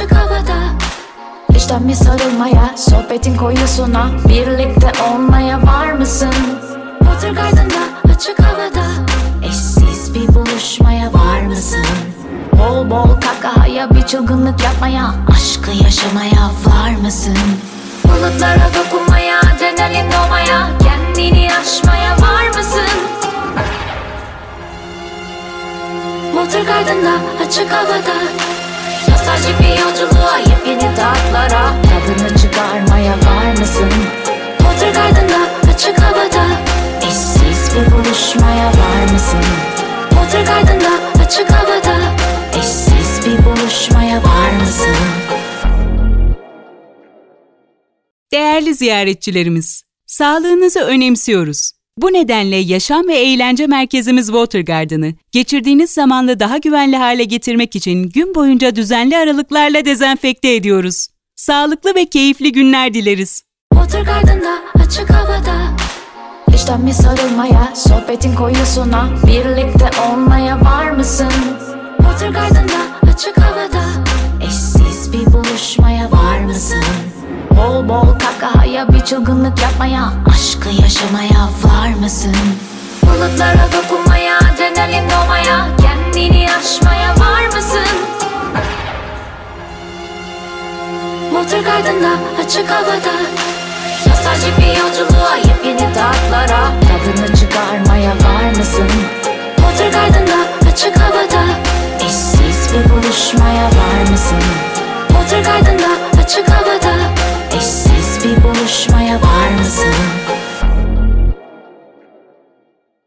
açık havada. İşten bir sarılmaya, sohbetin koyusuna, birlikte olmaya var mısın? Watergarden'da açık havada, eşsiz bir buluşmaya var mısın? Bol bol kakaya, bir çılgınlık yapmaya, aşkı yaşamaya var mısın? Bulutlara dokunmaya, adrenalin doğmaya, kendini aşmaya var mısın? Watergarden'da açık havada, nostaljik bir yolculuğa, yepyeni tatlara, tadını çıkarmaya var mısın? Watergarden'da açık havada, eşsiz bir buluşmaya var mısın? Watergarden'da açık havada, eşsiz bir buluşmaya var mısın? Değerli ziyaretçilerimiz, sağlığınızı önemsiyoruz. Bu nedenle yaşam ve eğlence merkezimiz Watergarden'ı geçirdiğiniz zamanla daha güvenli hale getirmek için gün boyunca düzenli aralıklarla dezenfekte ediyoruz. Sağlıklı ve keyifli günler dileriz. Watergarden'da açık havada, işten bir sarılmaya, sohbetin koyusuna, birlikte olmaya var mısın? Watergarden'da açık havada, eşsiz bir buluşmaya var mısın? Bol bol kakaya, bir çılgınlık yapmaya, aşkı yaşamaya var mısın? Bulutlara dokunmaya, adrenalin doğmaya, kendini aşmaya var mısın? Watergarden'da açık havada, nostaljik bir yolculuğa, yepyeni tatlara, tadını çıkarmaya var mısın? Watergarden'da açık havada, eşsiz bir buluşmaya var mısın? Watergarden'da açık havada, eşsiz bir buluşmaya var mısın?